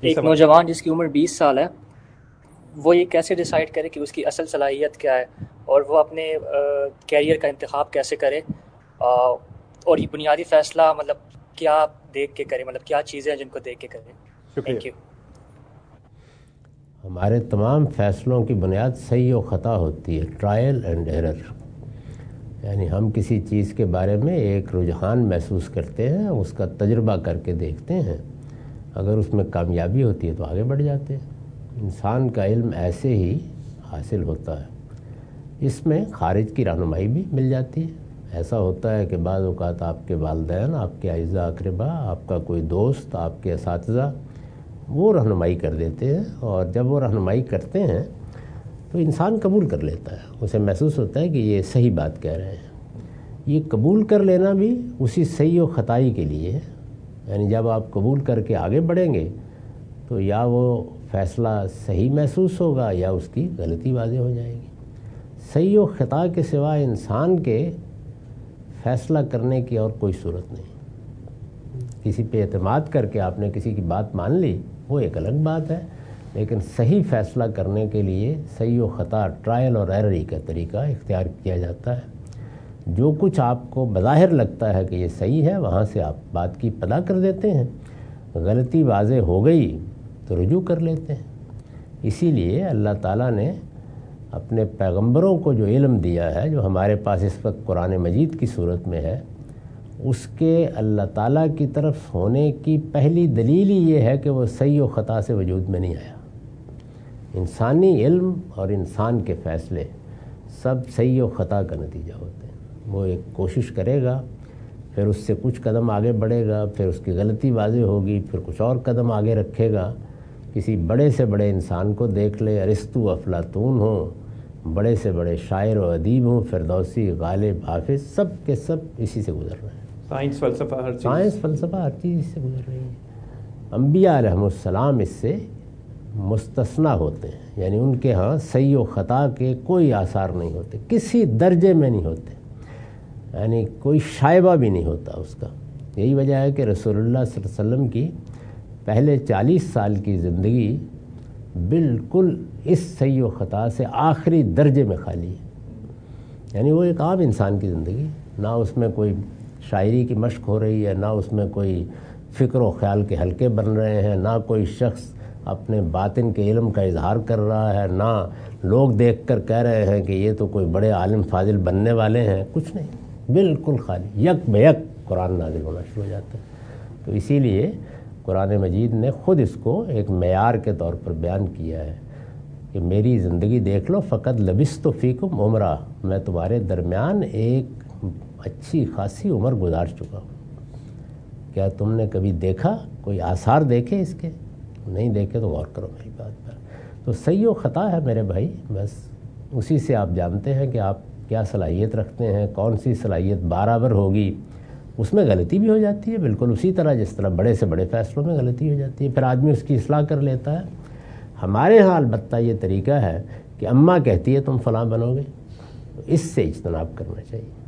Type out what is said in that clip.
ایک نوجوان جس کی عمر 20 سال ہے وہ یہ کیسے ڈیسائیڈ کرے کہ اس کی اصل صلاحیت کیا ہے اور وہ اپنے کیریئر کا انتخاب کیسے کرے، اور یہ بنیادی فیصلہ مطلب کیا دیکھ کے کرے، مطلب کیا چیزیں ہیں جن کو دیکھ کے کرے؟ Thank you. ہمارے تمام فیصلوں کی بنیاد صحیح و خطا ہوتی ہے، ٹرائل اینڈ ایرر۔ یعنی ہم کسی چیز کے بارے میں ایک رجحان محسوس کرتے ہیں، اس کا تجربہ کر کے دیکھتے ہیں، اگر اس میں کامیابی ہوتی ہے تو آگے بڑھ جاتے ہیں۔ انسان کا علم ایسے ہی حاصل ہوتا ہے، اس میں خارج کی رہنمائی بھی مل جاتی ہے۔ ایسا ہوتا ہے کہ بعض اوقات آپ کے والدین، آپ کے اعزاء اقربا، آپ کا کوئی دوست، آپ کے اساتذہ وہ رہنمائی کر دیتے ہیں، اور جب وہ رہنمائی کرتے ہیں تو انسان قبول کر لیتا ہے، اسے محسوس ہوتا ہے کہ یہ صحیح بات کہہ رہے ہیں۔ یہ قبول کر لینا بھی اسی صحیح و خطائی کے لیے ہے۔ یعنی جب آپ قبول کر کے آگے بڑھیں گے تو یا وہ فیصلہ صحیح محسوس ہوگا یا اس کی غلطی واضح ہو جائے گی۔ صحیح و خطا کے سوا انسان کے فیصلہ کرنے کی اور کوئی صورت نہیں۔ کسی پہ اعتماد کر کے آپ نے کسی کی بات مان لی وہ ایک الگ بات ہے، لیکن صحیح فیصلہ کرنے کے لیے صحیح و خطا، ٹرائل اور ایرر کا طریقہ اختیار کیا جاتا ہے۔ جو کچھ آپ کو بظاہر لگتا ہے کہ یہ صحیح ہے، وہاں سے آپ بات کی پتہ کر دیتے ہیں، غلطی واضح ہو گئی تو رجوع کر لیتے ہیں۔ اسی لیے اللہ تعالیٰ نے اپنے پیغمبروں کو جو علم دیا ہے، جو ہمارے پاس اس وقت قرآن مجید کی صورت میں ہے، اس کے اللہ تعالیٰ کی طرف ہونے کی پہلی دلیل ہی یہ ہے کہ وہ صحیح و خطا سے وجود میں نہیں آیا۔ انسانی علم اور انسان کے فیصلے سب صحیح و خطا کا نتیجہ ہوتے ہیں۔ وہ ایک کوشش کرے گا، پھر اس سے کچھ قدم آگے بڑھے گا، پھر اس کی غلطی واضح ہوگی، پھر کچھ اور قدم آگے رکھے گا۔ کسی بڑے سے بڑے انسان کو دیکھ لے، ارسطو، افلاطون ہوں، بڑے سے بڑے شاعر و ادیب ہوں، فردوسی، غالب، حافظ، سب کے سب اسی سے گزر رہے ہیں۔ سائنس، فلسفہ، ہر چیز، سائنس، فلسفہ، ہر چیز اس سے گزر رہی ہے۔ انبیاء علیہم السلام اس سے مستثنیٰ ہوتے ہیں، یعنی ان کے ہاں صحیح و خطا کے کوئی آثار نہیں ہوتے، کسی درجے میں نہیں ہوتے، یعنی کوئی شائبہ بھی نہیں ہوتا اس کا۔ یہی وجہ ہے کہ رسول اللہ صلی اللہ علیہ وسلم کی پہلے 40 سال کی زندگی بالکل اس صحیح و خطا سے آخری درجے میں خالی ہے۔ یعنی وہ ایک عام انسان کی زندگی، نہ اس میں کوئی شاعری کی مشق ہو رہی ہے، نہ اس میں کوئی فکر و خیال کے حلقے بن رہے ہیں، نہ کوئی شخص اپنے باطن کے علم کا اظہار کر رہا ہے، نہ لوگ دیکھ کر کہہ رہے ہیں کہ یہ تو کوئی بڑے عالم فاضل بننے والے ہیں، کچھ نہیں، بالکل خالی، یک بے یک قرآن نازل ہونا شروع ہو جاتا ہے۔ تو اسی لیے قرآن مجید نے خود اس کو ایک معیار کے طور پر بیان کیا ہے کہ میری زندگی دیکھ لو، فقط لبثت فیکم عمرہ، میں تمہارے درمیان ایک اچھی خاصی عمر گزار چکا ہوں۔ کیا تم نے کبھی دیکھا، کوئی آثار دیکھے اس کے؟ نہیں دیکھے تو غور کرو میری بات پر۔ تو صحیح و خطا ہے میرے بھائی، بس اسی سے آپ جانتے ہیں کہ آپ کیا صلاحیت رکھتے ہیں، کون سی صلاحیت برابر ہوگی۔ اس میں غلطی بھی ہو جاتی ہے، بالکل اسی طرح جس طرح بڑے سے بڑے فیصلوں میں غلطی ہو جاتی ہے، پھر آدمی اس کی اصلاح کر لیتا ہے۔ ہمارے ہاں البتہ یہ طریقہ ہے کہ اماں کہتی ہے تم فلاں بنو گے، تو اس سے اجتناب کرنا چاہیے۔